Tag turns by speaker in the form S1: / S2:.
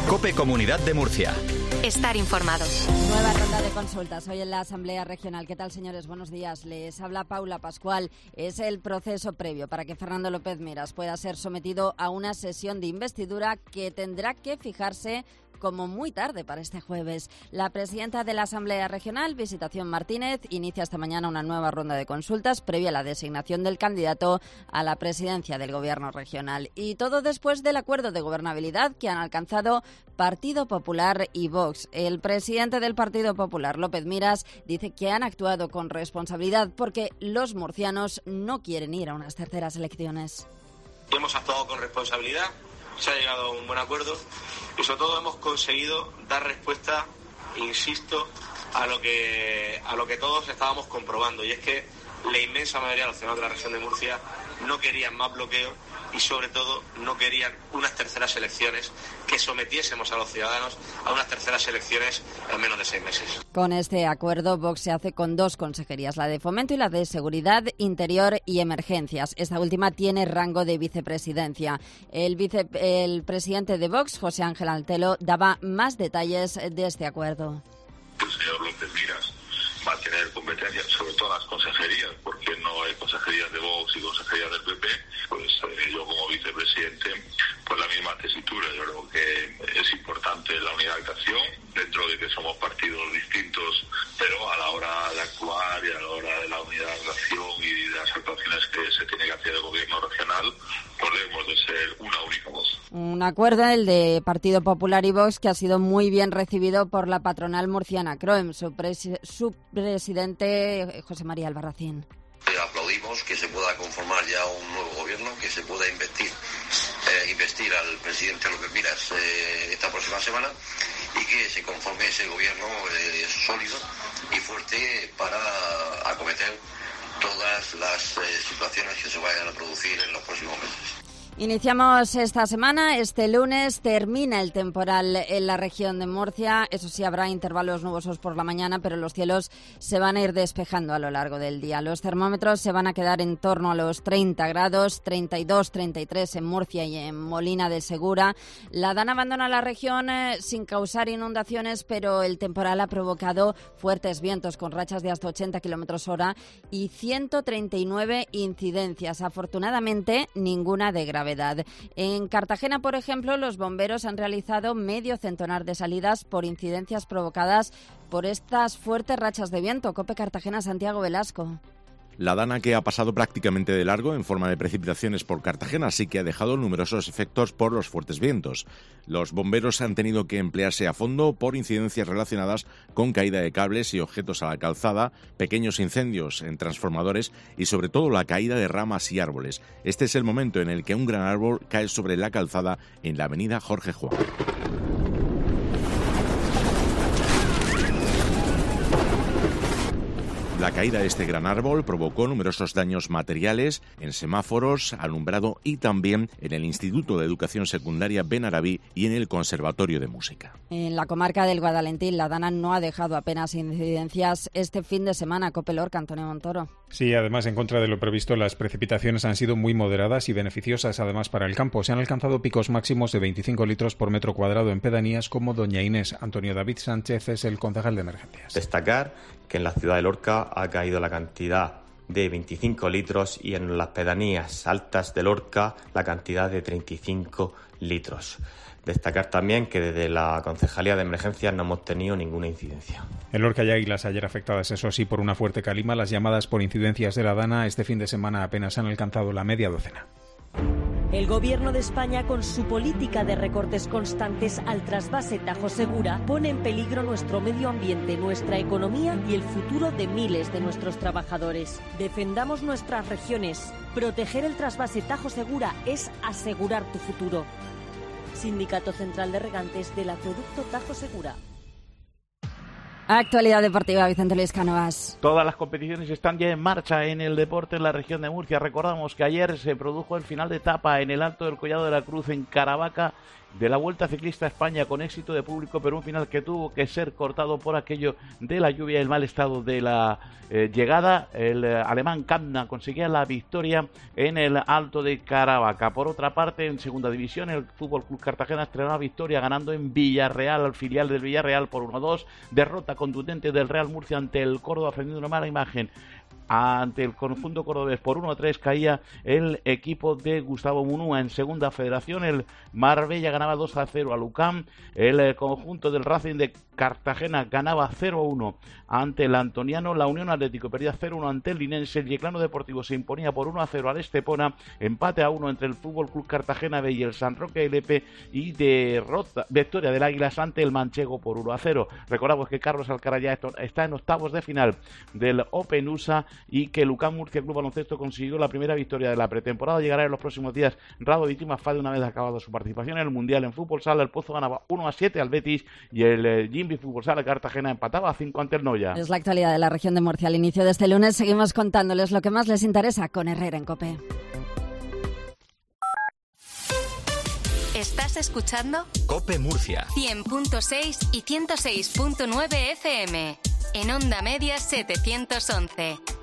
S1: COPE Comunidad de Murcia.
S2: Estar informado.
S3: Nueva ronda de consultas hoy en la Asamblea Regional. ¿Qué tal, señores? Buenos días. Les habla Paula Pascual. Es el proceso previo para que Fernando López Miras pueda ser sometido a una sesión de investidura que tendrá que fijarse como muy tarde para este jueves. La presidenta de la Asamblea Regional, Visitación Martínez, inicia esta mañana una nueva ronda de consultas previa a la designación del candidato a la presidencia del Gobierno regional. Y todo después del acuerdo de gobernabilidad que han alcanzado Partido Popular y Vox. El presidente del Partido Popular, López Miras, dice que han actuado con responsabilidad porque los murcianos no quieren ir a unas terceras elecciones.
S4: Hemos actuado con responsabilidad, se ha llegado a un buen acuerdo y sobre todo hemos conseguido dar respuesta, insisto, a lo que todos estábamos comprobando, y es que la inmensa mayoría de los ciudadanos de la región de Murcia no querían más bloqueo y sobre todo no querían unas terceras elecciones, que sometiésemos a los ciudadanos a unas terceras elecciones en menos de 6 meses.
S3: Con este acuerdo, Vox se hace con 2 consejerías, la de Fomento y la de Seguridad, Interior y Emergencias. Esta última tiene rango de vicepresidencia. El presidente de Vox, José Ángel Altelo, daba más detalles de este acuerdo.
S5: El señor López Miras va a tener competencias sobre todas las consejerías, porque no hay consejerías de Vox y consejerías del PP, pues yo como vicepresidente, pues la misma tesitura. Yo creo que es importante la unidad de actuación, dentro de que somos partidos distintos, pero a la hora de actuar y a la hora de la unidad de actuación y de las actuaciones que se tiene que hacer el gobierno regional, pues debemos de ser una única voz.
S3: Un acuerdo, el de Partido Popular y Vox, que ha sido muy bien recibido por la patronal murciana CROEM, su presidente José María Albarracín.
S6: Aplaudimos que se pueda conformar ya un nuevo gobierno, que se pueda investir al presidente López Miras esta próxima semana y que se conforme ese gobierno sólido y fuerte para acometer todas las situaciones que se vayan a producir en los próximos meses.
S3: Iniciamos esta semana, este lunes termina el temporal en la región de Murcia. Eso sí, habrá intervalos nubosos por la mañana, pero los cielos se van a ir despejando a lo largo del día. Los termómetros se van a quedar en torno a los 30 grados, 32, 33 en Murcia y en Molina de Segura. La Dana abandona la región sin causar inundaciones, pero el temporal ha provocado fuertes vientos con rachas de hasta 80 km/h y 139 incidencias. Afortunadamente, ninguna de gravedad. En Cartagena, por ejemplo, los bomberos han realizado medio centenar de salidas por incidencias provocadas por estas fuertes rachas de viento. COPE Cartagena, Santiago Velasco.
S7: La Dana, que ha pasado prácticamente de largo en forma de precipitaciones por Cartagena, sí que ha dejado numerosos efectos por los fuertes vientos. Los bomberos han tenido que emplearse a fondo por incidencias relacionadas con caída de cables y objetos a la calzada, pequeños incendios en transformadores y sobre todo la caída de ramas y árboles. Este es el momento en el que un gran árbol cae sobre la calzada en la avenida Jorge Juan. La caída de este gran árbol provocó numerosos daños materiales en semáforos, alumbrado y también en el Instituto de Educación Secundaria Benarabí y en el Conservatorio de Música.
S3: En la comarca del Guadalentín, la Dana no ha dejado apenas incidencias este fin de semana. COPE Lorca, Antonio Montoro.
S8: Sí, además, en contra de lo previsto, las precipitaciones han sido muy moderadas y beneficiosas además para el campo. Se han alcanzado picos máximos de 25 litros por metro cuadrado en pedanías como Doña Inés. Antonio David Sánchez es el concejal de emergencias.
S9: Destacar que en la ciudad de Lorca ha caído la cantidad de 25 litros y en las pedanías altas de Lorca la cantidad de 35 litros. Destacar también que desde la Concejalía de Emergencias no hemos tenido ninguna incidencia.
S8: En Lorca hay águilas ayer afectadas, eso sí, por una fuerte calima. Las llamadas por incidencias de la Dana este fin de semana apenas han alcanzado la media docena.
S10: El Gobierno de España, con su política de recortes constantes al trasvase Tajo Segura, pone en peligro nuestro medio ambiente, nuestra economía y el futuro de miles de nuestros trabajadores. Defendamos nuestras regiones. Proteger el trasvase Tajo Segura es asegurar tu futuro. Sindicato Central de Regantes del Acueducto Tajo Segura.
S3: Actualidad deportiva, Vicente Luis Cánovas.
S11: Todas las competiciones están ya en marcha en el deporte en la región de Murcia. Recordamos que ayer se produjo el final de etapa en el Alto del Collado de la Cruz en Caravaca de la Vuelta Ciclista a España con éxito de público, pero un final que tuvo que ser cortado por aquello de la lluvia y el mal estado de la llegada. El alemán Kamna conseguía la victoria en el Alto de Caravaca. Por otra parte, en segunda división, el Fútbol Club Cartagena estrenó la victoria ganando en Villarreal, al filial del Villarreal, por 1-2. Derrota contundente del Real Murcia ante el Córdoba, ofreciendo una mala imagen ante el conjunto cordobés. Por 1-3 caía el equipo de Gustavo Munúa. En segunda federación, el Marbella ganaba 2-0 a Lucán. El conjunto del Racing de Cartagena ganaba 0-1 ante el Antoniano. La Unión Atlético perdía 0-1 ante el Linense. El Yeclano Deportivo se imponía por 1-0 al Estepona. Empate a 1 entre el Fútbol Club Cartagena B y el San Roque LP, y victoria del Águilas ante el Manchego por 1-0. Recordamos que Carlos Alcaraz ya está en octavos de final del Open USA y que Lucán Murcia Club Baloncesto consiguió la primera victoria de la pretemporada. Llegará en los próximos días Rado y Timafade una vez acabado su participación en el Mundial. En fútbol sala, el Pozo ganaba 1-7 al Betis y el Jimby Fútbol Sala Cartagena empataba a 5 ante el Noya.
S3: Es la actualidad de la región de Murcia. Al inicio de este lunes seguimos contándoles lo que más les interesa con Herrera en COPE.
S1: ¿Estás escuchando?
S2: COPE Murcia
S1: 100.6 y 106.9 FM. En onda media 711.